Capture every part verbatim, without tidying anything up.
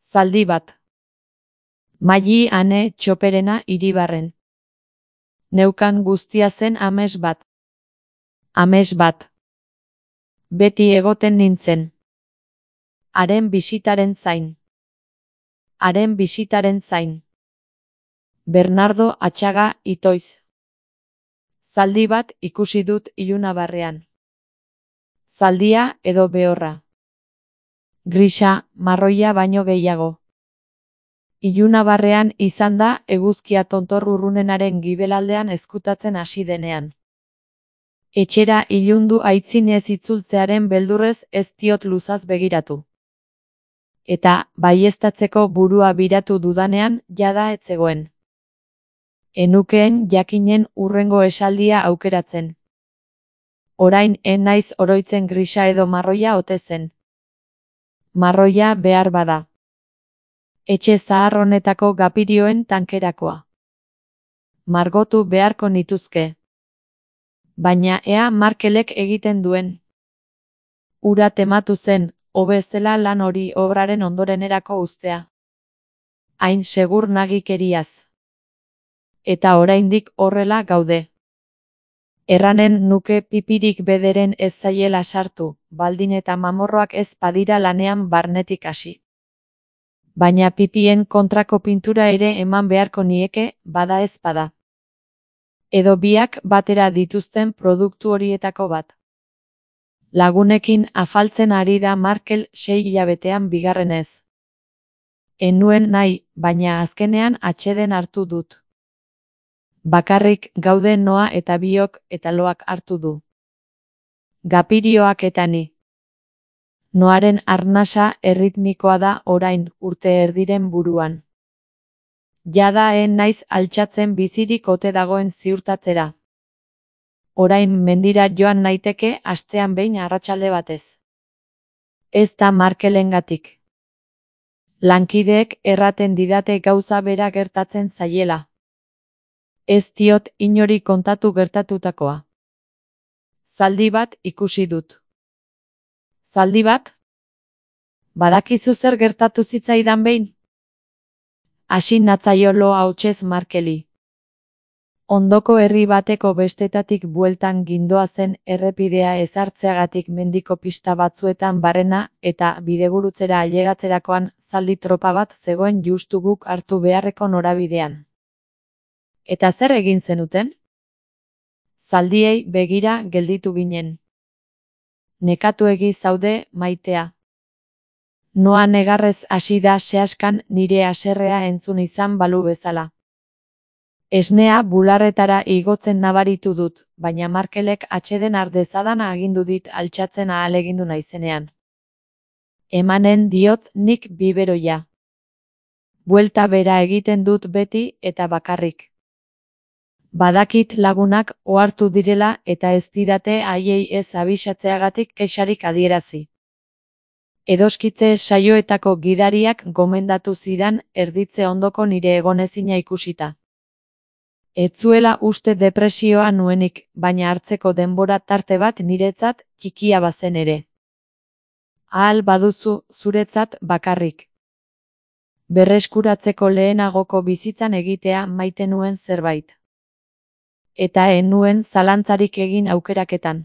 Zaldi bat. Maili ane txoperena Iribarren. Neukan guztia zen ames bat. Ames bat. Beti egoten nintzen. Haren bisitaren zain. Haren bisitaren zain. Bernardo Atxaga Itoiz. Zaldi bat ikusi dut ilunabarrean. Zaldia edo behorra. Grisa, marroia baino gehiago. Ilunabarrean izan da eguzkia tontor urrunenaren gibelaldean ezkutatzen hasi denean. Etxera ilundu aitzinez itzultzearen beldurrez ez diot luzaz begiratu. Eta, baieztatzeko burua biratu dudanean, jada ez zegoen. Enukeen jakinen hurrengo esaldia aukeratzen. Orain en naiz oroitzen grisa edo marroia ote zen. Marroia behar bada. Etxe zahar honetako gapirioen tankerakoa. Margotu beharko nituzke. Baina ea Markelek egiten duen. Ura tematu zen, hobe zela lan hori obraren ondorenerako uztea. Hain segur nagikeriaz. Eta oraindik horrela gaude. Erranen nuke pipirik bederen ez zaiela sartu, baldin eta mamorroak ez badira lanean barnetik hasi. Baina pipien kontrako pintura ere eman beharko nieke, bada ez bada. Edo biak batera dituzten produktu horietako bat. Lagunekin afaltzen ari da Markel sei hilabetean bigarrenez. Enuen nahi, baina azkenean atseden hartu dut. Bakarrik gaude noa eta biok eta loak hartu du. Gapirioak eta ni. Noaren arnasa erritmikoa da orain urte erdiren buruan. Jada en naiz altxatzen bizirik ote dagoen ziurtatzera. Orain mendira joan naiteke astean behin arratsalde batez. Ez da Markelengatik. Lankideek erraten didate gauza bera gertatzen zaiela. Ez diot inori kontatu gertatutakoa. Zaldi bat ikusi dut. Zaldi bat? Badakizu zer gertatu zitzaidan behin? Hasi natzaio lo hautsez Markeli. Ondoko herri bateko bestetatik bueltan gindoazen errepidea ezartzeagatik mendiko pista batzuetan barrena eta bidegurutzera ailegatzerakoan zaldi tropa bat zegoen justu guk hartu beharreko norabidean. Eta zer egin zenuten? Zaldiei begira gelditu ginen. Nekatuegi zaude, maitea. Noa negarrez hasi da sehaskan nire haserrea entzun izan balu bezala. Esnea bularretara igotzen nabaritu dut, baina Markelek atseden ardezadan agindu dit altxatzen ahalegindu naizenean. Emanen diot nik biberoia. Buelta bera egiten dut beti eta bakarrik. Badakit lagunak ohartu direla eta ez didate haiei ez abisatzeagatik kexarik adierazi. Edoskitze saioetako gidariak gomendatu zidan erditze ondoko nire egonezina ikusita. Ez zuela uste depresioa nuenik, baina hartzeko denbora tarte bat niretzat txikia bazen ere. Ahal baduzu zuretzat bakarrik. Berreskuratzeko lehenagoko bizitzan egitea maite nuen zerbait. Eta ez nuen zalantzarik egin aukeraketan.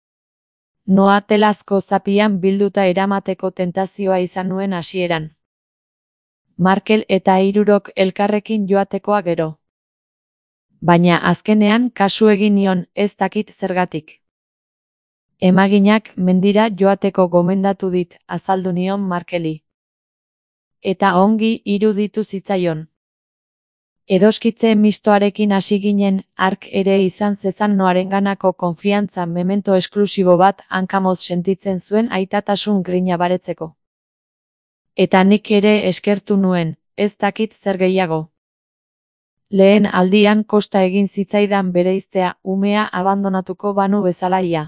Noa telazko zapian bilduta eramateko tentazioa izan nuen hasieran. Markel eta hirurok elkarrekin joatekoa gero. Baina azkenean kasu egin nion ez dakit zergatik. Emaginak mendira joateko gomendatu dit, azaldu nion Markeli. Eta ongi iruditu zitzaion. Edoskitze mistoarekin hasi ginen, hark ere izan zezan noarenganako konfiantza memento esklusibo bat hankamoz sentitzen zuen aitatasun grina baretzeko. Eta nik ere eskertu nuen, ez dakit zer gehiago. Lehen aldian kosta egin zitzaidan bereiztea umea abandonatuko banu bezalaia.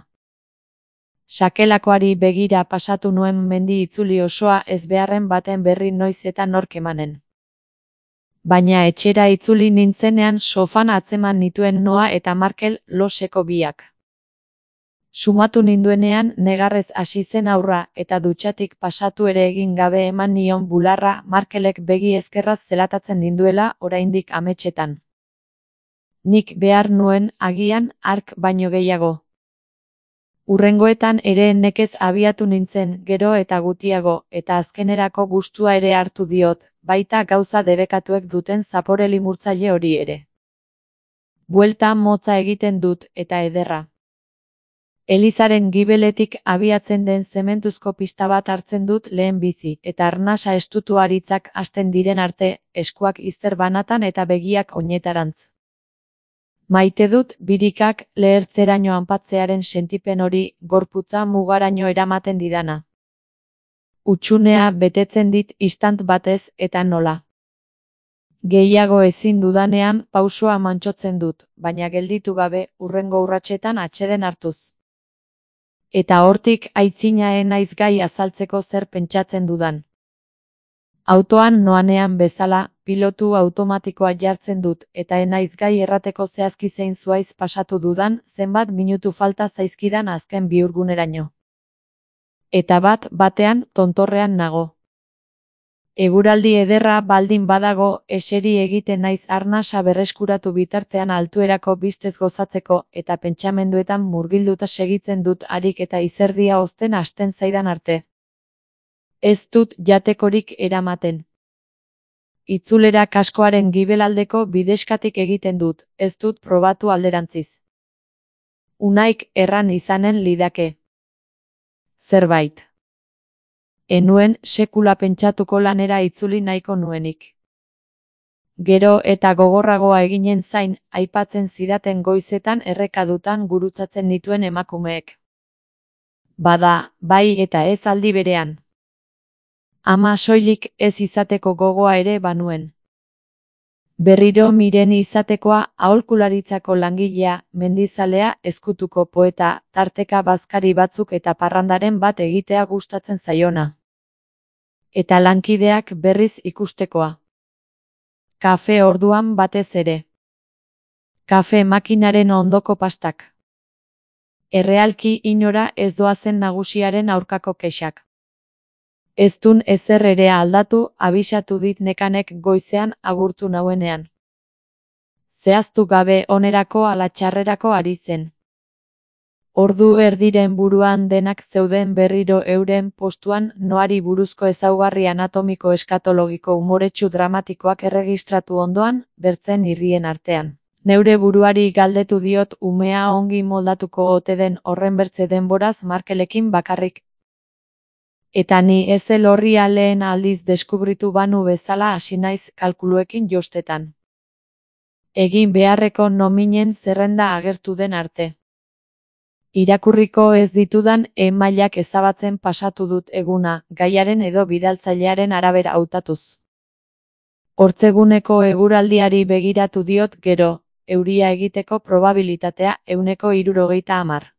Sakelakoari begira pasatu nuen mendi itzuli osoa ezbeharren baten berri noiz eta nork emanen. Baina etxera itzuli nintzenean sofan atzeman nituen Noa eta Markel loseko biak. Sumatu ninduenean negarrez hasi zen aurra eta dutxatik pasatu ere egin gabe eman nion bularra Markelek begi ezkerraz zelatatzen ninduela oraindik ametsetan. Nik behar nuen agian hark baino gehiago. Hurrengoetan ere nekez abiatu nintzen gero eta gutiago eta azkenerako gustua ere hartu diot, baita gauza debekatuek duten zapore limurtzaile hori ere. Buelta motza egiten dut eta ederra. Elizaren gibeletik abiatzen den zementuzko pista bat hartzen dut lehen bizi eta arnasa estutu aritzak hasten diren arte, eskuak izter banatan eta begiak oinetarantz. Maite dut birikak lehertzeraino anpatzearen sentipen hori gorputza mugaraino eramaten didana. Utxunea betetzen dit istant batez eta nola. Gehiago ezin dudanean pausoa mantsotzen dut, baina gelditu gabe hurrengo urratsetan atseden hartuz. Eta hortik aitzinae naiz gai azaltzeko zer pentsatzen dudan. Autoan noanean bezala, pilotu automatikoa jartzen dut eta enaiz gai errateko zehazki zein zuaiz pasatu dudan zenbat minutu falta zaizkidan azken bihurguneraino. Eta bat batean tontorrean nago. Eguraldi ederra baldin badago eseri egiten naiz arnasa berreskuratu bitartean altuerako bistez gozatzeko eta pentsamenduetan murgilduta segitzen dut harik eta izerdia hozten hasten zaidan arte. Ez dut jatekorik eramaten. Itzulera kaskoaren gibelaldeko bideskatik egiten dut, ez dut probatu alderantziz. Unaik erran izanen lidake. Zerbait. Enuen sekula pentsatuko lanera itzuli nahiko nuenik. Gero eta gogorragoa eginen zain, aipatzen zidaten goizetan errekadutan gurutzatzen nituen emakumeek. Bada, bai eta ez aldi berean. Ama soilik ez izateko gogoa ere banuen. Berriro miren izatekoa aholkularitzako langilea, mendizalea, ezkutuko poeta, tarteka bazkari batzuk eta parrandaren bat egitea gustatzen zaiona. Eta lankideak berriz ikustekoa. Kafe orduan batez ere. Kafe makinaren ondoko pastak. Errealki inora ez doazen nagusiaren aurkako kexak. Ez dun ezer ere aldatu abisatu dit nekanek goizean agurtu nauenean. Zehaztu gabe onerako ala txarrerako ari zen. Ordu erdiren buruan denak zeuden berriro euren postuan noari buruzko ezaugarri anatomiko eskatologiko umoretsu dramatikoak erregistratu ondoan, bertzen irrien artean. Neure buruari galdetu diot umea ongi moldatuko ote den horren bertze denboraz Markelekin bakarrik. Eta ni ezel horria lehen aldiz deskubritu banu bezala hasi naiz kalkuluekin jostetan. Egin beharreko nominen zerrenda agertu den arte. Irakurriko ez ditudan e-mailak ezabatzen pasatu dut eguna, gaiaren edo bidaltzailearen arabera hautatuz. Hortzeguneko eguraldiari begiratu diot gero, euria egiteko probabilitatea ehuneko hirurogeita hamar.